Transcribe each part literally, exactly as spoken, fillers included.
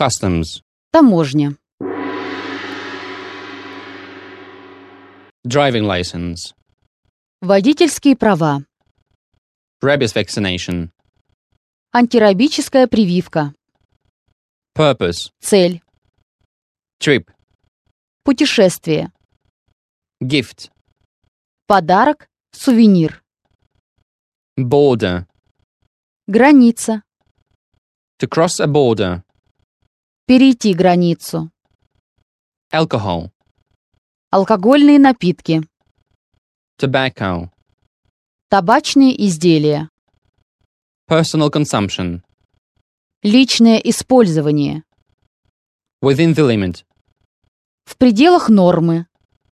Customs. Таможня. Driving license. Водительские права. Rabies vaccination. Антирабическая прививка. Purpose. Цель. Trip. Путешествие. Gift. Подарок. Сувенир. Border. Граница. To cross a border. Перейти границу. Alcohol. Алкогольные напитки. Tobacco. Табачные изделия. Personal consumption. Личное использование. Within the limit. В пределах нормы.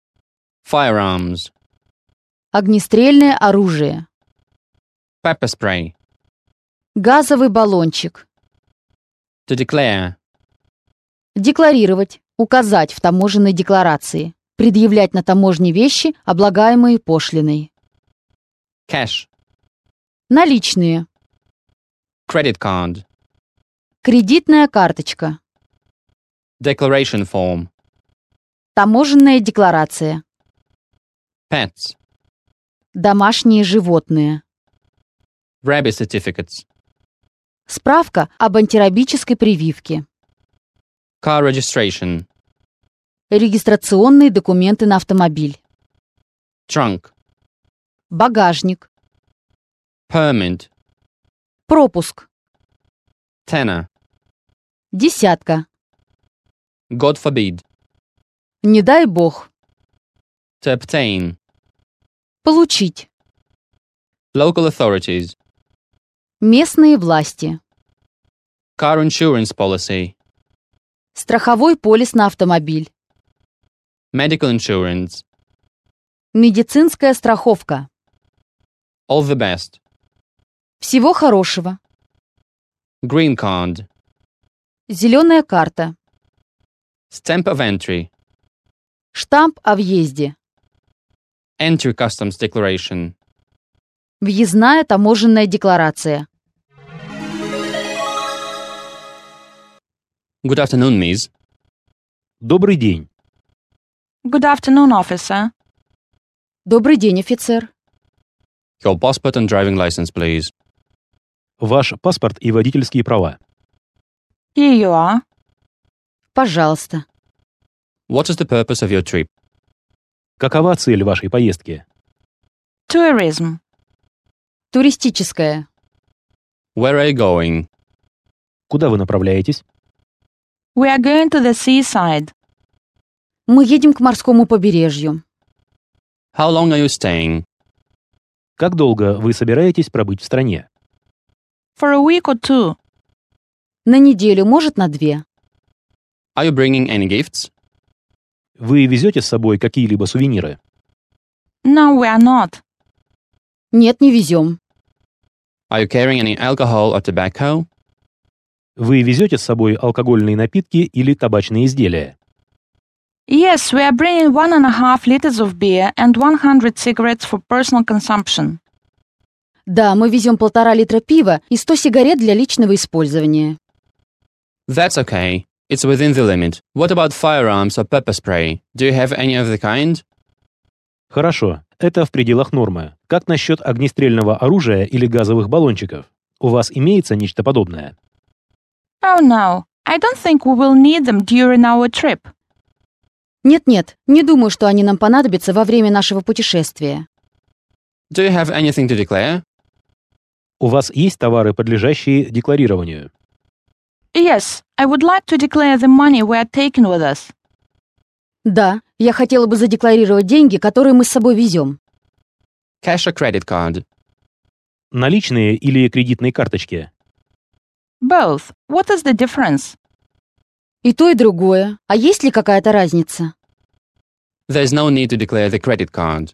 Firearms. Огнестрельное оружие. Pepper spray. Газовый баллончик. To declare. Декларировать. Указать в таможенной декларации. Предъявлять на таможне вещи, облагаемые пошлиной. Cash. Наличные. Credit card. Кредитная карточка. Declaration form. Таможенная декларация. Pets. Домашние животные. Rabies certificates. Справка об антирабической прививке. Car registration. Регистрационные документы на автомобиль. Trunk. Багажник. Permit. Пропуск. Tenner. Десятка. God forbid. Не дай бог. To obtain. Получить. Local authorities. Местные власти. Car insurance policy. Страховой полис на автомобиль. Medical insurance. Медицинская страховка. All the best. Всего хорошего. Green card. Зеленая карта. Stamp of entry. Штамп о въезде. Entry customs declaration. Въездная таможенная декларация. Good afternoon, miss. Добрый день. Good afternoon, officer. Добрый день, офицер. Your passport and driving license, please. Ваш паспорт и водительские права. Here you are. Пожалуйста. What is the purpose of your trip? Какова цель вашей поездки? Tourism. Туристическая. Where are you going? Куда вы направляетесь? We are going to the seaside. Мы едем к морскому побережью. How long are you staying? Как долго вы собираетесь пробыть в стране? For a week or two. На неделю, может, на две. Are you bringing any gifts? Вы везете с собой какие-либо сувениры? No, we are not. Нет, не везем. Are you carrying any alcohol or tobacco? Вы везете с собой алкогольные напитки или табачные изделия? Yes, we are bringing one and a half liters of beer and one hundred cigarettes for personal consumption. Да, мы везем полтора литра пива и сто сигарет для личного использования. That's okay. It's within the limit. What about firearms or pepper spray? Do you have any of the kind? Хорошо, это в пределах нормы. Как насчет огнестрельного оружия или газовых баллончиков? У вас имеется нечто подобное? Oh no, I don't think we will need them during our trip. Нет-нет, не думаю, что они нам понадобятся во время нашего путешествия. Do you have anything to declare? У вас есть товары, подлежащие декларированию? Yes, I would like to declare the money we are taking with us. Да, я хотела бы задекларировать деньги, которые мы с собой везем. Cash or credit card? Наличные или кредитные карточки? Both. What is the difference? И то, и другое. А есть ли какая-то разница? There's no need to declare the credit card.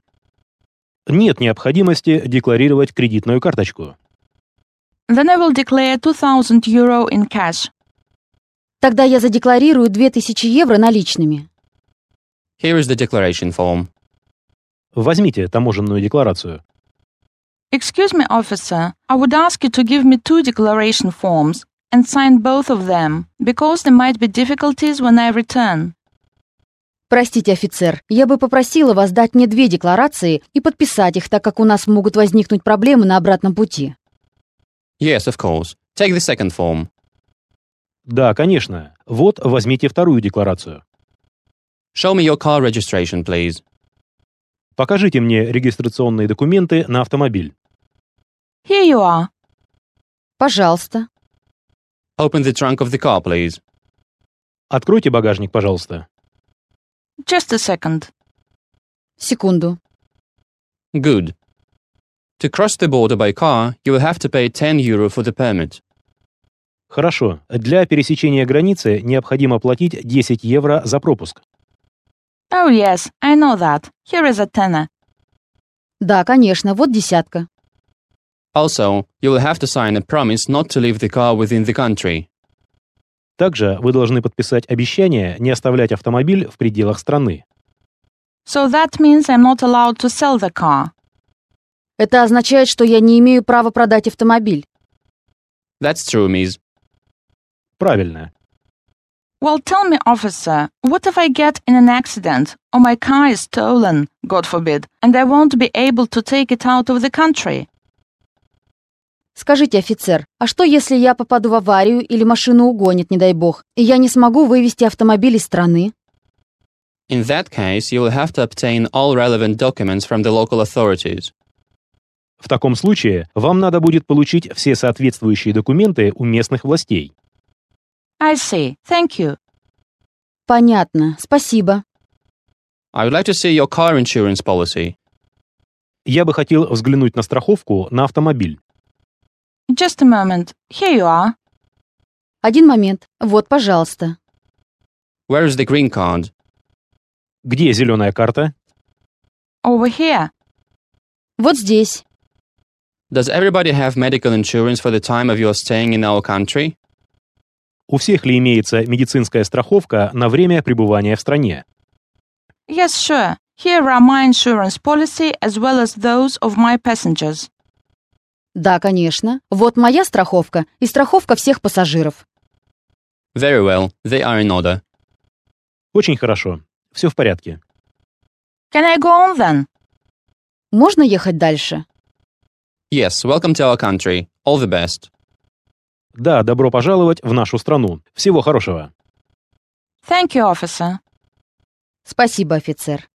Нет необходимости декларировать кредитную карточку. Then I will declare two thousand euro in cash. Тогда я задекларирую две тысячи евро наличными. Here is the declaration form. Возьмите таможенную декларацию. Excuse me, officer. I would ask you to give me two declaration forms and sign both of them, because there might be difficulties when I return. Простите, офицер, я бы попросила вас дать мне две декларации и подписать их, так как у нас могут возникнуть проблемы на обратном пути. Yes, of course. Take the second form. Да, конечно. Вот, возьмите вторую декларацию. Show me your car registration, please. Покажите мне регистрационные документы на автомобиль. Here you are. Пожалуйста. Open the trunk of the car, please. Откройте багажник, пожалуйста. Just a second. Секунду. Good. To cross the border by car, you will have to pay ten euro for the permit. Хорошо. Для пересечения границы необходимо платить десять евро за пропуск. Oh yes, I know that. Here is a tenner. Да, конечно, вот десятка. Also, you will have to sign a promise not to leave the car within the country. Также вы должны подписать обещание не оставлять автомобиль в пределах страны. So that means I'm not allowed to sell the car. Это означает, что я не имею права продать автомобиль. That's true, miss. Правильно. Well, tell me, officer, what if I get in an accident, or my car is stolen, God forbid, and I won't be able to take it out of the country? Скажите, офицер, а что, если я попаду в аварию или машину угонит, не дай бог, и я не смогу вывести автомобиль из страны? In that case, you will have to obtain all relevant documents from the local authorities. В таком случае вам надо будет получить все соответствующие документы у местных властей. I see. Thank you. Понятно. Спасибо. I would like to see your car insurance policy. Я бы хотел взглянуть на страховку на автомобиль. Just a moment. Here you are. Один момент. Вот, пожалуйста. Where is the green card? Где зеленая карта? Over here. Вот здесь. Does everybody have medical insurance for the time of your staying in our country? У всех ли имеется медицинская страховка на время пребывания в стране? Yes, sure. Here are my insurance policy as well as those of my passengers. Да, конечно. Вот моя страховка и страховка всех пассажиров. Very well. They are in order. Очень хорошо. Все в порядке. Can I go on then? Можно ехать дальше? Yes, welcome to our country. All the best. Да, добро пожаловать в нашу страну. Всего хорошего. Thank you, officer. Спасибо, офицер.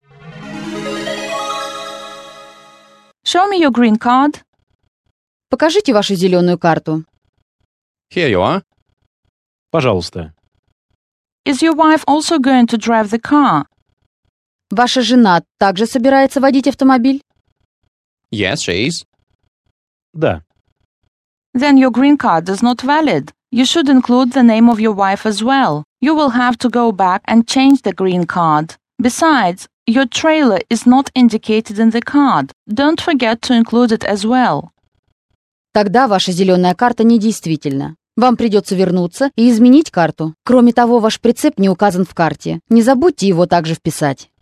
Show me your green card. Покажите вашу зеленую карту. Here you are. Пожалуйста. Is your wife also going to drive the car? Ваша жена также собирается водить автомобиль? Yes, she is. Да. Then your green card is not valid. You should include the name of your wife as well. You will have to go back and change the green card. Besides, your trailer is not indicated in the card. Don't forget to include it as well. Тогда ваша зеленая карта недействительна. Вам придется вернуться и изменить карту. Кроме того, ваш прицеп не указан в карте. Не забудьте его также вписать.